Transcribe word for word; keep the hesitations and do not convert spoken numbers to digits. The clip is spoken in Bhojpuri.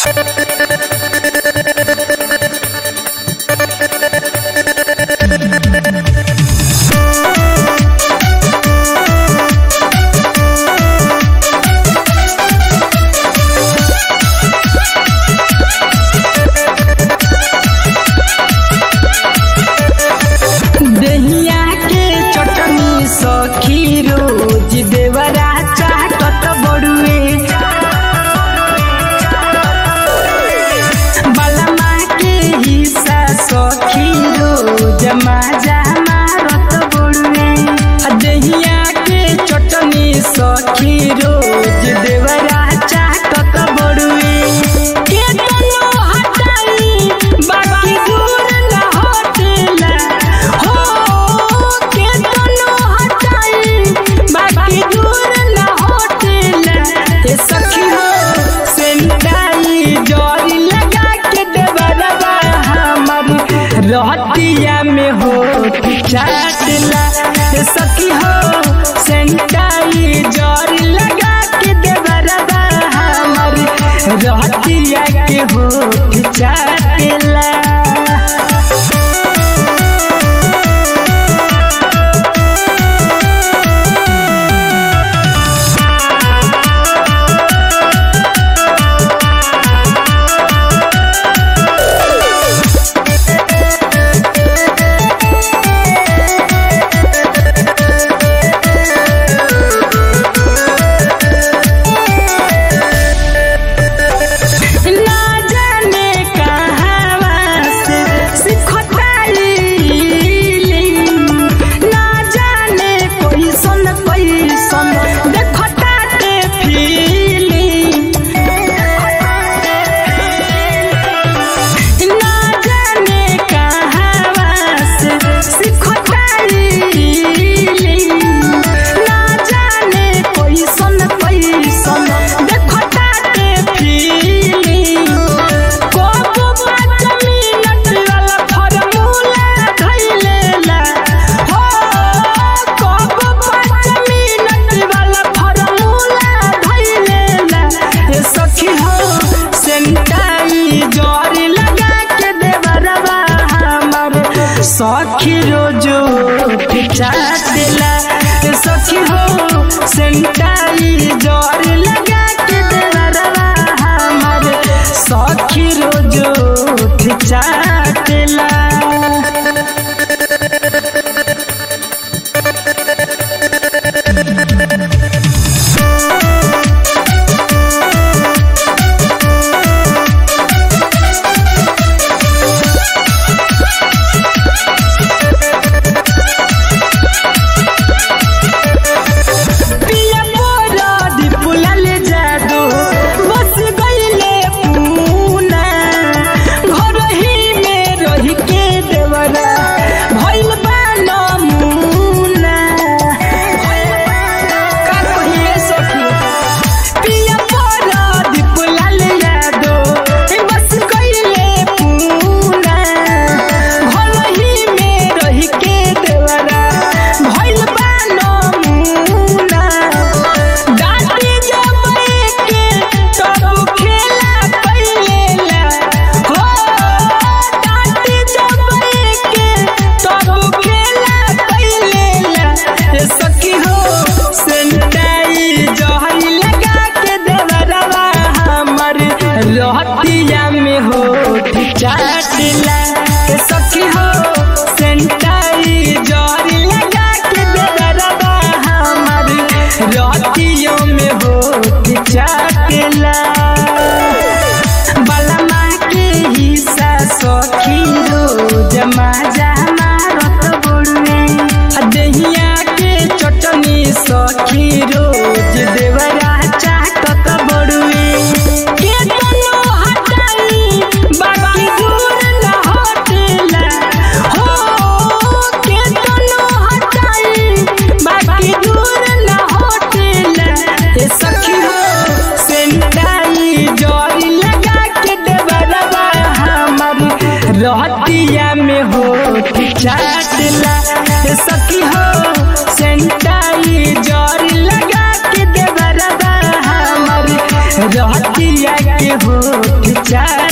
रहतिया में हो चाटला सखी हो सेंटाई जर लगा के देवरबा हमर रहतिया के हो चाटला। सखी रोजो चाटला सखी हो सेंटाई जर लगा के देवरबा हमर सखी रोजो चाटला। रहतिया में हो चाटला सखी हो सेंटाई जर लगा के देवरबा हमर रहतियों में हो चाटला। बलमा के हिस्सा सखी रोज माजा मारत बुड़वे दहिया के चटनी सखी रोज देवरा चाटत बुड़वे रहतिया में हो अखिया के होठ चाट